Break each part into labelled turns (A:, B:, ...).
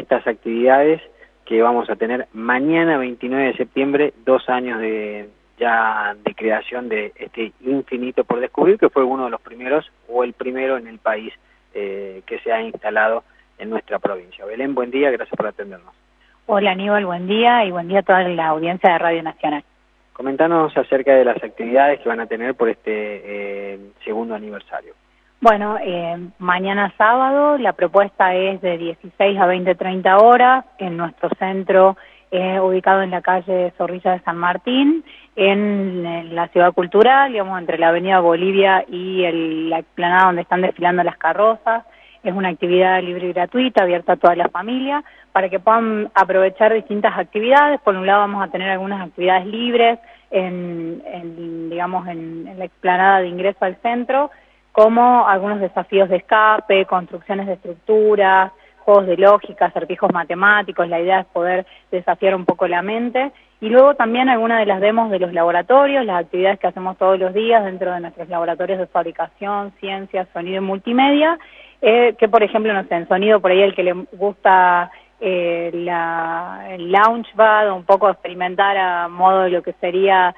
A: estas actividades que vamos a tener mañana 29 de septiembre, 2 años ya de creación de este Infinito por Descubrir, que fue uno de los primeros o el primero en el país que se ha instalado en nuestra provincia. Belén, buen día, gracias por atendernos.
B: Hola Aníbal, buen día y buen día a toda la audiencia de Radio Nacional.
A: Comentanos acerca de las actividades que van a tener por este segundo aniversario.
B: Bueno, mañana sábado la propuesta es de 16 a 20:30 horas en nuestro centro ubicado en la calle Zorrilla de San Martín, en la Ciudad Cultural, digamos, entre la Avenida Bolivia y la explanada donde están desfilando las carrozas. Es una actividad libre y gratuita, abierta a toda la familia, para que puedan aprovechar distintas actividades. Por un lado vamos a tener algunas actividades libres en la explanada de ingreso al centro, como algunos desafíos de escape, construcciones de estructuras, juegos de lógica, acertijos matemáticos. La idea es poder desafiar un poco la mente. Y luego también algunas de las demos de los laboratorios, las actividades que hacemos todos los días dentro de nuestros laboratorios de fabricación, ciencia, sonido y multimedia, que por ejemplo, no sé, en sonido por ahí el que le gusta el Launchpad, un poco experimentar a modo de lo que sería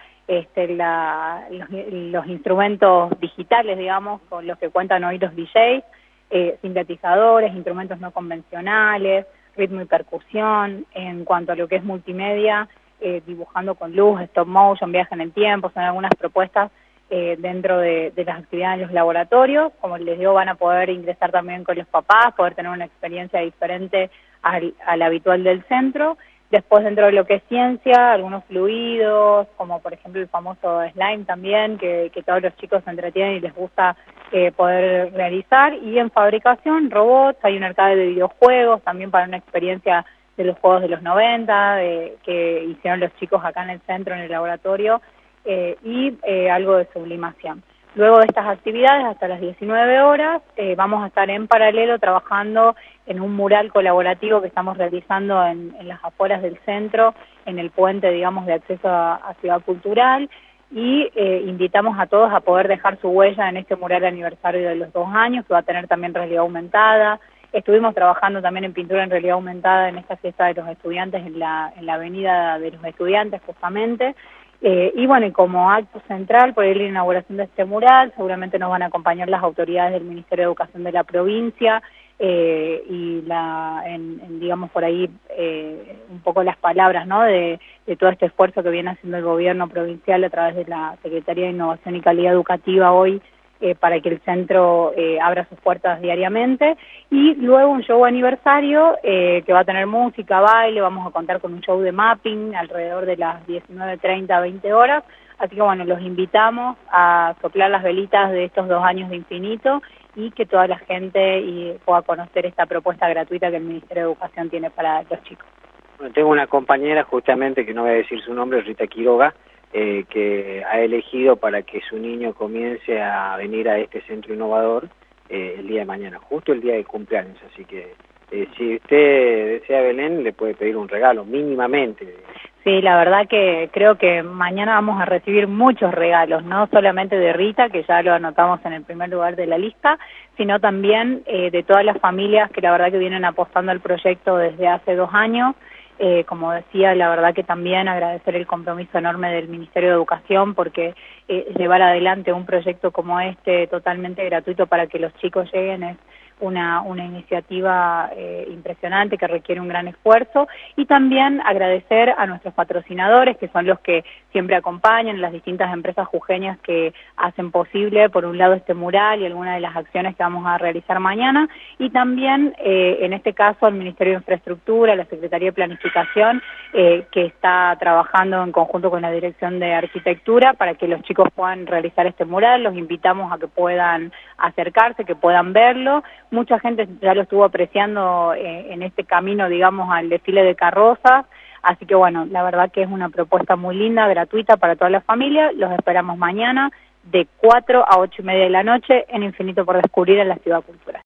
B: los instrumentos digitales, digamos, con los que cuentan hoy los DJs, sintetizadores, instrumentos no convencionales, ritmo y percusión. En cuanto a lo que es multimedia, dibujando con luz, stop motion, viaje en el tiempo, son algunas propuestas dentro de las actividades en los laboratorios. Como les digo, van a poder ingresar también con los papás, poder tener una experiencia diferente a la habitual del centro. Después, dentro de lo que es ciencia, algunos fluidos, como por ejemplo el famoso slime también, que todos los chicos se entretienen y les gusta poder realizar. Y en fabricación, robots, hay un arcade de videojuegos, también para una experiencia de los juegos de los 90, que hicieron los chicos acá en el centro, en el laboratorio, y algo de sublimación. Luego de estas actividades, hasta las 19 horas, vamos a estar en paralelo trabajando en un mural colaborativo que estamos realizando en las afueras del centro, en el puente, digamos, de acceso a Ciudad Cultural, y invitamos a todos a poder dejar su huella en este mural aniversario de los 2 años, que va a tener también realidad aumentada. Estuvimos trabajando también en pintura en realidad aumentada en esta fiesta de los estudiantes, en la Avenida de los Estudiantes, justamente. Y bueno, y como acto central, por la inauguración de este mural, seguramente nos van a acompañar las autoridades del Ministerio de Educación de la provincia, y digamos por ahí un poco las palabras, ¿no?, de todo este esfuerzo que viene haciendo el gobierno provincial a través de la Secretaría de Innovación y Calidad Educativa hoy, para que el centro abra sus puertas diariamente. Y luego un show aniversario que va a tener música, baile. Vamos a contar con un show de mapping alrededor de las 19:30 a 20 horas. Así que bueno, los invitamos a soplar las velitas de estos 2 años de Infinito y que toda la gente pueda conocer esta propuesta gratuita que el Ministerio de Educación tiene para los chicos.
A: Bueno, tengo una compañera justamente, que no voy a decir su nombre, Rita Quiroga, que ha elegido para que su niño comience a venir a este centro innovador el día de mañana, justo el día de cumpleaños. Así que si usted desea, Belén, le puede pedir un regalo, mínimamente.
B: Sí, la verdad que creo que mañana vamos a recibir muchos regalos, no solamente de Rita, que ya lo anotamos en el primer lugar de la lista, sino también de todas las familias que la verdad que vienen apostando al proyecto desde hace 2 años. Como decía, la verdad que también agradecer el compromiso enorme del Ministerio de Educación, porque llevar adelante un proyecto como este totalmente gratuito para que los chicos lleguen es una iniciativa impresionante que requiere un gran esfuerzo. Y también agradecer a nuestros patrocinadores, que son los que siempre acompañan, las distintas empresas jujeñas que hacen posible, por un lado, este mural y algunas de las acciones que vamos a realizar mañana, y también, en este caso, al Ministerio de Infraestructura, la Secretaría de Planificación, que está trabajando en conjunto con la Dirección de Arquitectura para que los chicos puedan realizar este mural. Los invitamos a que puedan acercarse, que puedan verlo. Mucha gente ya lo estuvo apreciando en este camino, digamos, al desfile de carrozas. Así que bueno, la verdad que es una propuesta muy linda, gratuita para toda la familia. Los esperamos mañana de 4 a 8:30 de la noche en Infinito por Descubrir en la Ciudad Cultural.